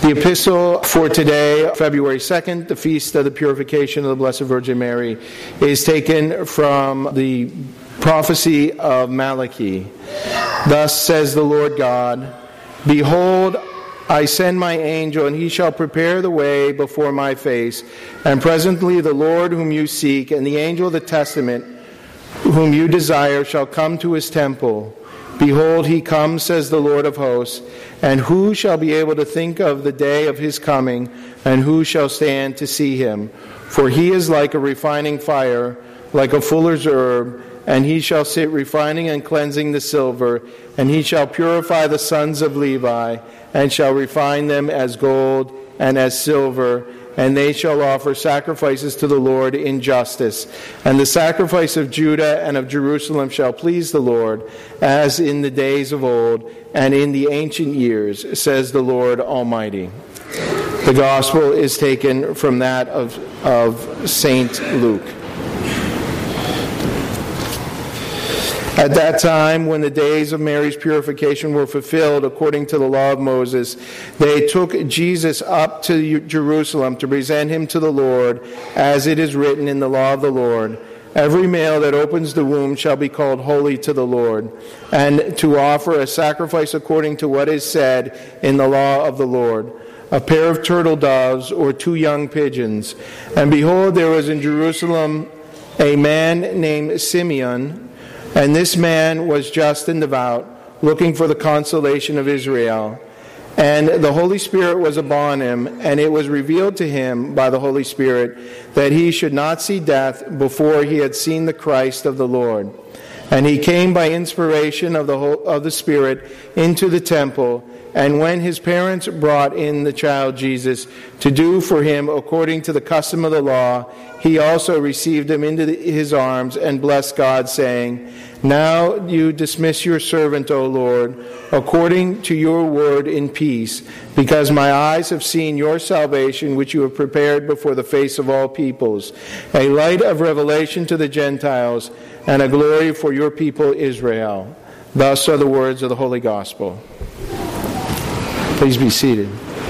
The epistle for today, February 2nd, the Feast of the Purification of the Blessed Virgin Mary, is taken from the prophecy of Malachi. Thus says the Lord God, "Behold, I send my angel, and he shall prepare the way before my face. And presently the Lord whom you seek, and the angel of the testament whom you desire, shall come to his temple. Behold, he comes, says the Lord of hosts. And who shall be able to think of the day of his coming, and who shall stand to see him? For he is like a refining fire, like a fuller's herb, and he shall sit refining and cleansing the silver, and he shall purify the sons of Levi, and shall refine them as gold and as silver, and they shall offer sacrifices to the Lord in justice. And the sacrifice of Judah and of Jerusalem shall please the Lord, as in the days of old and in the ancient years, says the Lord Almighty." The gospel is taken from that of St. Luke. At that time, when the days of Mary's purification were fulfilled according to the law of Moses, they took Jesus up to Jerusalem to present him to the Lord, as it is written in the law of the Lord. "Every male that opens the womb shall be called holy to the Lord, and to offer a sacrifice according to what is said in the law of the Lord, a pair of turtle doves or 2 young pigeons. And behold, there was in Jerusalem a man named Simeon, and this man was just and devout, looking for the consolation of Israel. And the Holy Spirit was upon him, and it was revealed to him by the Holy Spirit that he should not see death before he had seen the Christ of the Lord. And he came by inspiration of the Spirit into the temple. And when his parents brought in the child Jesus to do for him according to the custom of the law, he also received him into his arms and blessed God, saying, 'Now you dismiss your servant, O Lord, according to your word in peace, because my eyes have seen your salvation, which you have prepared before the face of all peoples, a light of revelation to the Gentiles, and a glory for your people Israel.'" Thus are the words of the Holy Gospel. Please be seated.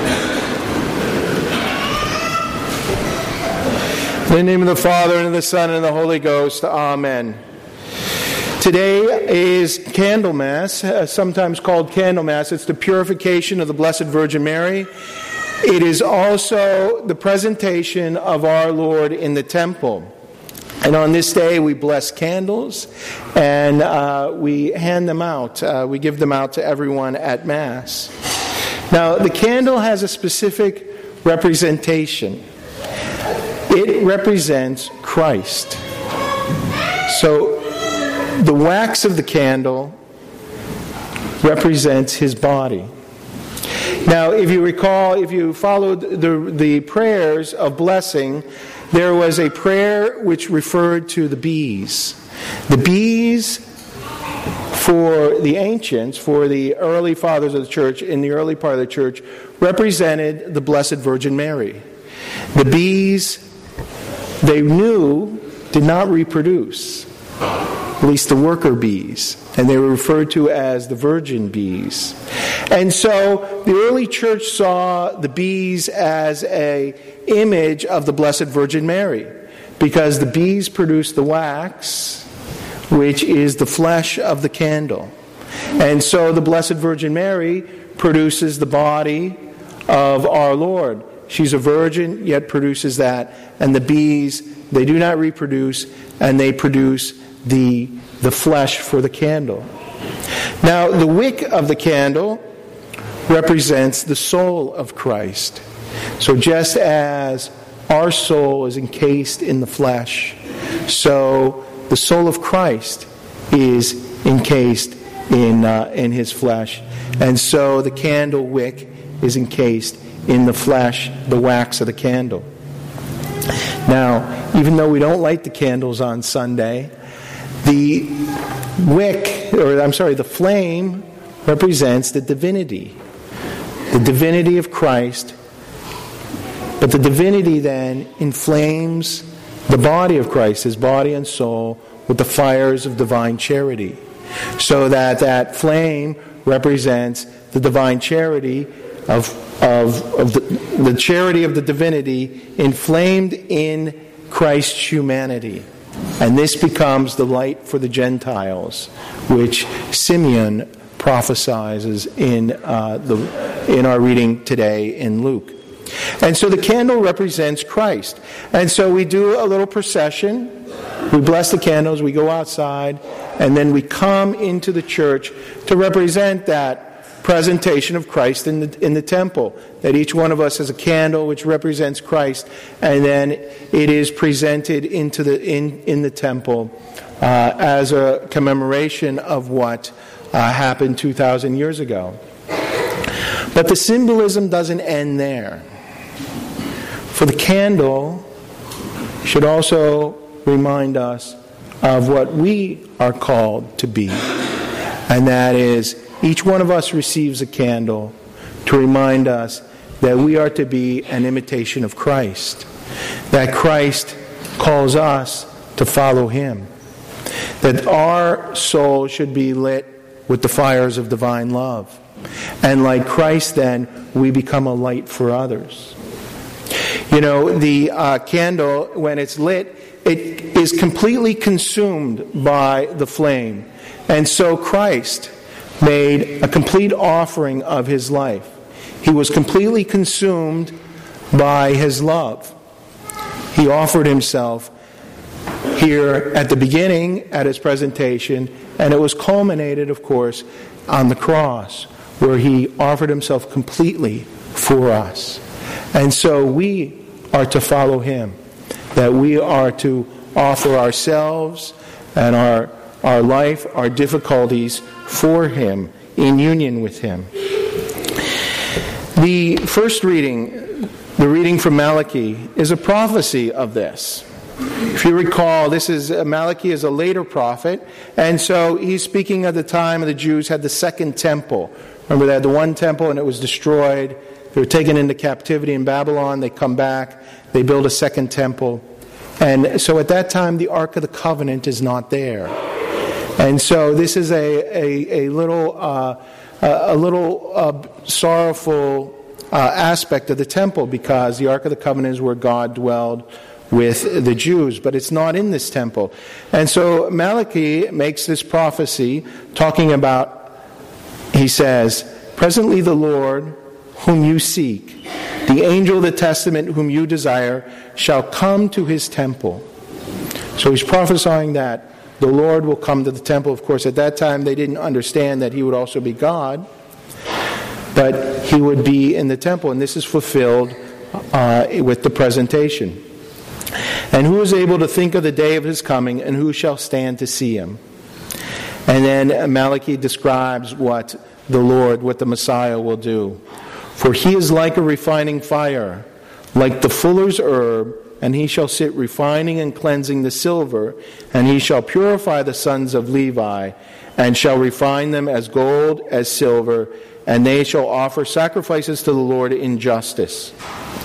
In the name of the Father, and of the Son, and of the Holy Ghost. Amen. Today is Candlemas, sometimes called Candlemas. It's the purification of the Blessed Virgin Mary. It is also the presentation of our Lord in the temple. And on this day, we bless candles, and we hand them out. We give them out to everyone at Mass. Now, the candle has a specific representation. It represents Christ. So, the wax of the candle represents his body. Now, if you recall, if you followed the prayers of blessing, there was a prayer which referred to the bees. The bees, for the ancients, for the early fathers of the church, in the early part of the church, represented the Blessed Virgin Mary. The bees, they knew, did not reproduce, at least the worker bees, and they were referred to as the virgin bees. And so the early church saw the bees as an image of the Blessed Virgin Mary, because the bees produce the wax, which is the flesh of the candle. And so the Blessed Virgin Mary produces the body of our Lord. She's a virgin, yet produces that. And the bees, they do not reproduce, and they produce the flesh for the candle. Now, the wick of the candle represents the soul of Christ. So just as our soul is encased in the flesh, so the soul of Christ is encased in his flesh. And so the candle wick is encased in the flesh, the wax of the candle. Now, even though we don't light the candles on Sunday, the flame represents the divinity of Christ. But the divinity then inflames the body of Christ, his body and soul, with the fires of divine charity. So that flame represents the divine charity of the charity of the divinity inflamed in Christ's humanity. And this becomes the light for the Gentiles, which Simeon prophesies in our reading today in Luke. And so the candle represents Christ. And so we do a little procession. We bless the candles, we go outside, and then we come into the church to represent that presentation of Christ in the temple. That each one of us has a candle which represents Christ, and then it is presented in the temple as a commemoration of what happened 2,000 years ago. But the symbolism doesn't end there. For the candle should also remind us of what we are called to be. And that is, each one of us receives a candle to remind us that we are to be an imitation of Christ. That Christ calls us to follow Him. That our soul should be lit with the fires of divine love. And like Christ then, we become a light for others. You know, the candle, when it's lit, it is completely consumed by the flame. And so Christ made a complete offering of His life. He was completely consumed by His love. He offered Himself here at the beginning, at His presentation, and it was culminated, of course, on the cross, where He offered Himself completely for us. And so we are to follow Him, that we are to offer ourselves and our life, our difficulties for Him, in union with Him. The first reading, the reading from Malachi, is a prophecy of this. If you recall, Malachi is a later prophet, and so he's speaking of the time the Jews had the second temple. Remember, they had the one temple and it was destroyed. They were taken into captivity in Babylon. They come back. They build a second temple. And so at that time, the Ark of the Covenant is not there. And so this is a little sorrowful aspect of the temple, because the Ark of the Covenant is where God dwelled with the Jews, but it's not in this temple. And so Malachi makes this prophecy talking about, he says, "Presently the Lord, whom you seek, the angel of the testament whom you desire, shall come to His temple." So he's prophesying that the Lord will come to the temple. Of course, at that time they didn't understand that He would also be God, but He would be in the temple, and this is fulfilled with the presentation. "And who is able to think of the day of His coming, and who shall stand to see Him?" And then Malachi describes what the Messiah will do. "For He is like a refining fire, like the fuller's herb, and He shall sit refining and cleansing the silver, and He shall purify the sons of Levi, and shall refine them as gold, as silver, and they shall offer sacrifices to the Lord in justice."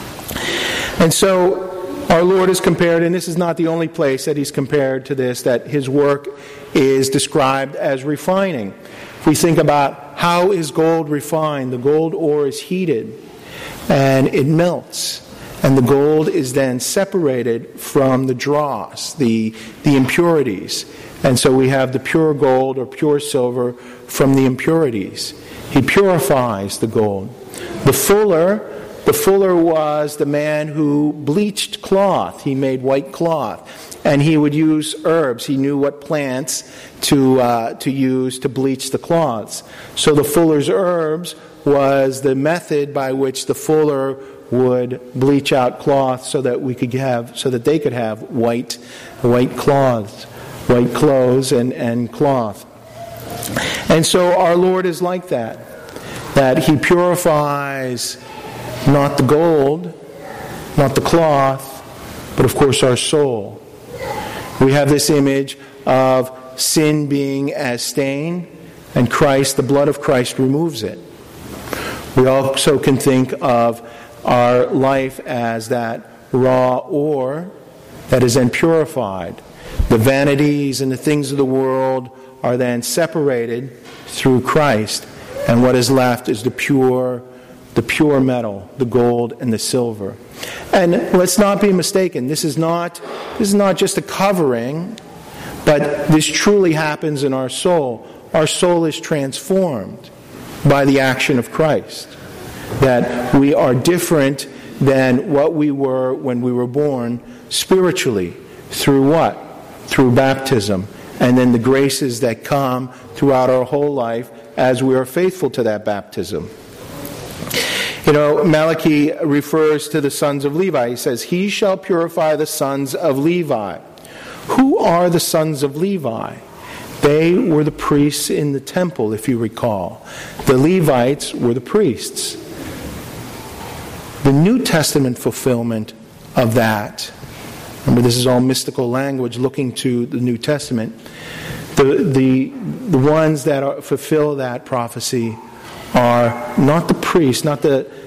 And so our Lord is compared, and this is not the only place that He's compared to this, that His work is described as refining. If we think about how is gold refined, the gold ore is heated and it melts, and the gold is then separated from the dross, the impurities. And so we have the pure gold or pure silver from the impurities. He purifies the gold. The fuller was the man who bleached cloth. He made white cloth. And he would use herbs. He knew what plants to use to bleach the cloths. So the fuller's herbs was the method by which the fuller would bleach out cloth so that they could have white clothes and cloth. And so our Lord is like that He purifies not the gold, not the cloth, but of course our soul. We have this image of sin being as stain, and Christ, the blood of Christ, removes it. We also can think of our life as that raw ore that is then purified. The vanities and the things of the world are then separated through Christ, and what is left is the pure the pure metal, the gold and the silver. And let's not be mistaken, this is not just a covering, but this truly happens in our soul. Our soul is transformed by the action of Christ. That we are different than what we were when we were born spiritually. Through what? Through baptism. And then the graces that come throughout our whole life as we are faithful to that baptism. Malachi refers to the sons of Levi. He says, "He shall purify the sons of Levi." Who are the sons of Levi? They were the priests in the temple, if you recall. The Levites were the priests. The New Testament fulfillment of that, remember this is all mystical language looking to the New Testament, the ones that fulfill that prophecy are not the priests, not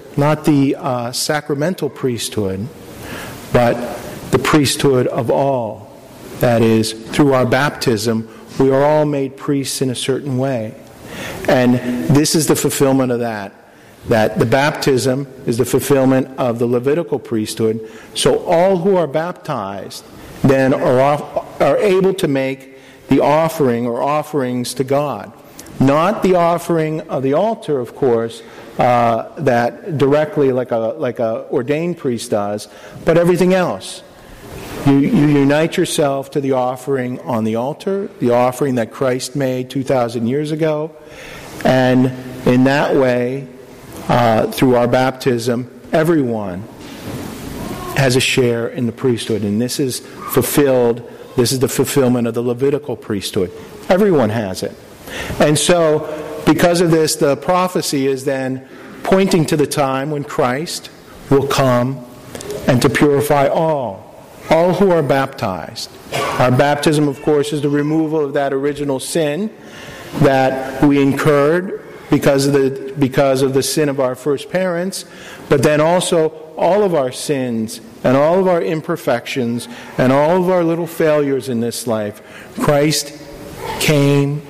the sacramental priesthood, but the priesthood of all. That is, through our baptism, we are all made priests in a certain way. And this is the fulfillment of that the baptism is the fulfillment of the Levitical priesthood. So all who are baptized then are able to make the offering or offerings to God. Not the offering of the altar, of course, that directly like a ordained priest does, but everything else. You unite yourself to the offering on the altar, the offering that Christ made 2,000 years ago, and in that way, through our baptism, everyone has a share in the priesthood, and this is fulfilled. This is the fulfillment of the Levitical priesthood. Everyone has it. And so, because of this, the prophecy is then pointing to the time when Christ will come and to purify all who are baptized. Our baptism, of course, is the removal of that original sin that we incurred because of the sin of our first parents, but then also all of our sins and all of our imperfections and all of our little failures in this life. Christ came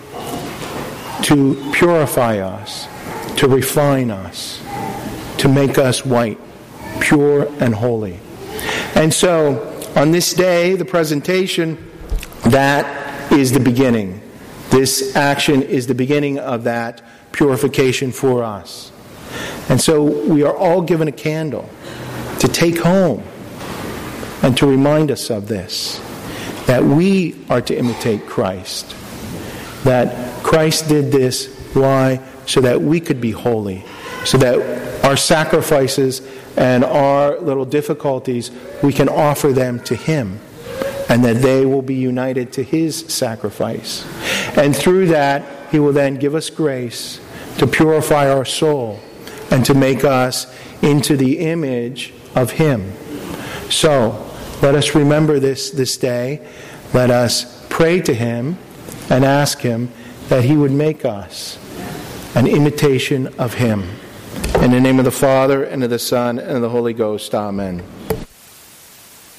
to purify us, to refine us, to make us white, pure and holy. And so, on this day, the presentation, that is the beginning. This action is the beginning of that purification for us. And so we are all given a candle to take home and to remind us of this, that we are to imitate Christ. That Christ did this, why? So that we could be holy. So that our sacrifices and our little difficulties, we can offer them to Him, and that they will be united to His sacrifice. And through that, He will then give us grace to purify our soul and to make us into the image of Him. So, let us remember this day. Let us pray to Him and ask Him that He would make us an imitation of Him. In the name of the Father, and of the Son, and of the Holy Ghost. Amen.